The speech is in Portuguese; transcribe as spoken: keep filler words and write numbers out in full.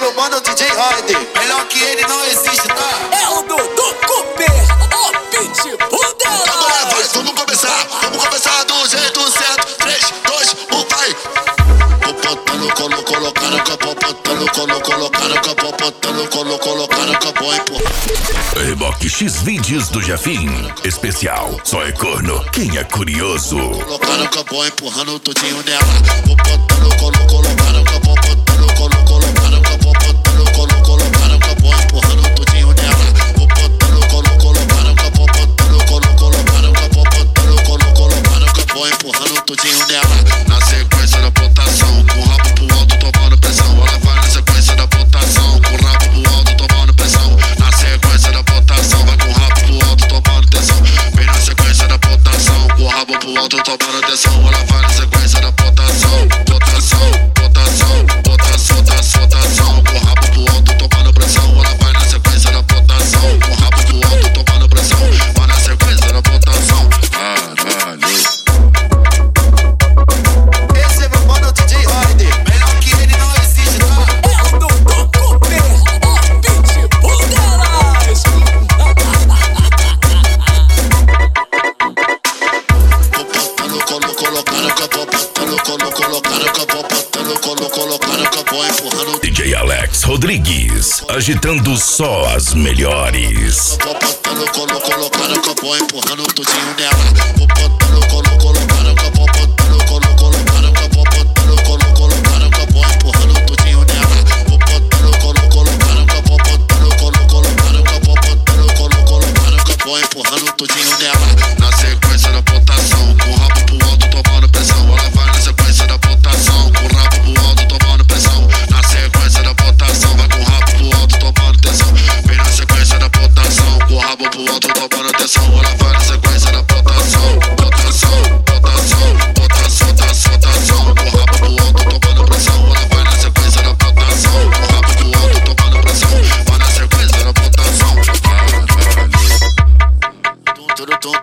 meu mano D J Hyde. Melhor que ele não existe, tá? É o Dudu Cooper, o pitbull dela. Agora vai, vamos começar. Vamos começar do jeito certo. três, dois, um, vai. Botando, colo, colocar no capô. Botando, colo, colocar no capô. Botando, colo, colocar no capô. Empurra. Reboque X vídeos do Jafim. Especial, só é corno quem é curioso. Colocar no capô, empurrando tudinho nela. Botando, colo, colocar no capô. Botando, colo, colocar no capô. Botando, colo, colocar no capô. Empurrando tudinho nela. Botando, colo, colocar no capô. Botando, colo, colocar no capô. Botando, colo, colocar no capô. Empurrando tudinho nela. Na sequência da botação, com o rabo pro alto tomando pressão. Ela vai na sequência da botação, com o rabo pro alto tomando pressão. Na sequência da botação, vai com o rabo pro alto tomando tensão. Vem na sequência da botação, com o rabo pro alto tomando tensão. Ela vai na sequência da botação, botação, botação, botação, botação, botação. Com o rabo pro alto tomando pressão. Ela vai na sequência da botação, com o rabo pro alto tomando pressão. Vai na sequência da botação. Caralho. Esse é meu mano D J Hyde. Melhor que ele não existe, tá? É o Dudu Cooper, o pitbull delas. Botando, colo, colocar no capô. Botando, colo, colocar no capô. Botando, colo, colocar no capô. Empurrando D J Alex Rodrigues, agitando só as melhores. botando, colo, colocar no capô, empurrando tudinho nela. Botando, colo, colocar no capô, botando, colo, colocar no capô, botando, colo, colocar no capô, empurrando tudinho nela. Botando, colo, colocar no capô, botando, colo, colocar no capô, botando, colo, colocar no capô, empurrando tudinho nela. Na sequência da botação, com o rabo pro alto tomando pressão. Ela vai na sequência da botação, com o rabo pro alto tomando pressão. Na sequência da botação, vai com o rabo pro alto tomando tensão. Vem na sequência da botação, com o rabo pro alto tomando tensão. Ela